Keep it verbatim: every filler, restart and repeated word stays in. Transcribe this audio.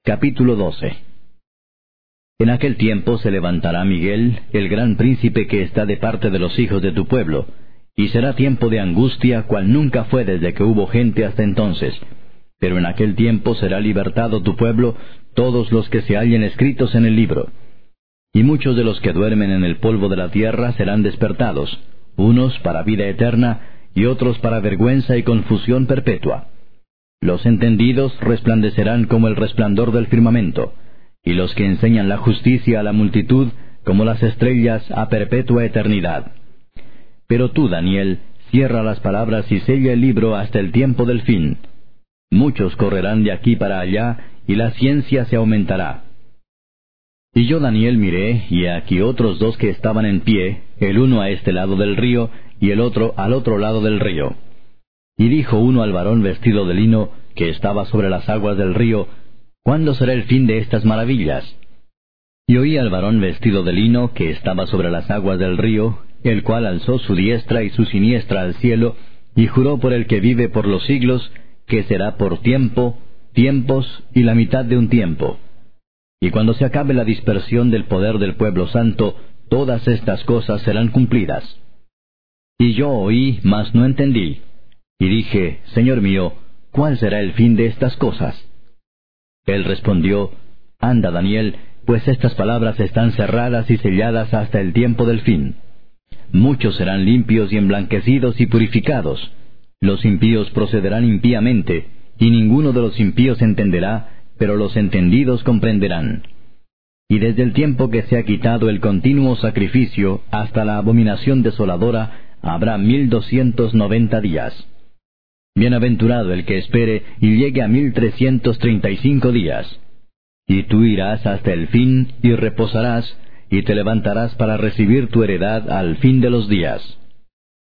Capítulo doce. En aquel tiempo se levantará Miguel, el gran príncipe que está de parte de los hijos de tu pueblo, y será tiempo de angustia cual nunca fue desde que hubo gente hasta entonces. Pero en aquel tiempo será libertado tu pueblo, todos los que se hallen escritos en el libro. Y muchos de los que duermen en el polvo de la tierra serán despertados, unos para vida eterna, y otros para vergüenza y confusión perpetua. Los entendidos resplandecerán como el resplandor del firmamento, y los que enseñan la justicia a la multitud como las estrellas a perpetua eternidad. Pero tú, Daniel, cierra las palabras y sella el libro hasta el tiempo del fin. Muchos correrán de aquí para allá, y la ciencia se aumentará. Y yo, Daniel, miré, y he aquí otros dos que estaban en pie, el uno a este lado del río, y el otro al otro lado del río. Y dijo uno al varón vestido de lino, que estaba sobre las aguas del río, ¿cuándo será el fin de estas maravillas? Y oí al varón vestido de lino, que estaba sobre las aguas del río, el cual alzó su diestra y su siniestra al cielo, y juró por el que vive por los siglos, que será por tiempo, tiempos y la mitad de un tiempo. Y cuando se acabe la dispersión del poder del pueblo santo, todas estas cosas serán cumplidas. Y yo oí, mas no entendí. Y dije, Señor mío, ¿cuál será el fin de estas cosas? Él respondió, Anda, Daniel, pues estas palabras están cerradas y selladas hasta el tiempo del fin. Muchos serán limpios y emblanquecidos y purificados. Los impíos procederán impíamente, y ninguno de los impíos entenderá, pero los entendidos comprenderán. Y desde el tiempo que se ha quitado el continuo sacrificio hasta la abominación desoladora, habrá mil doscientos noventa días. Bienaventurado el que espere y llegue a mil trescientos treinta y cinco días. Y tú irás hasta el fin y reposarás, y te levantarás para recibir tu heredad al fin de los días.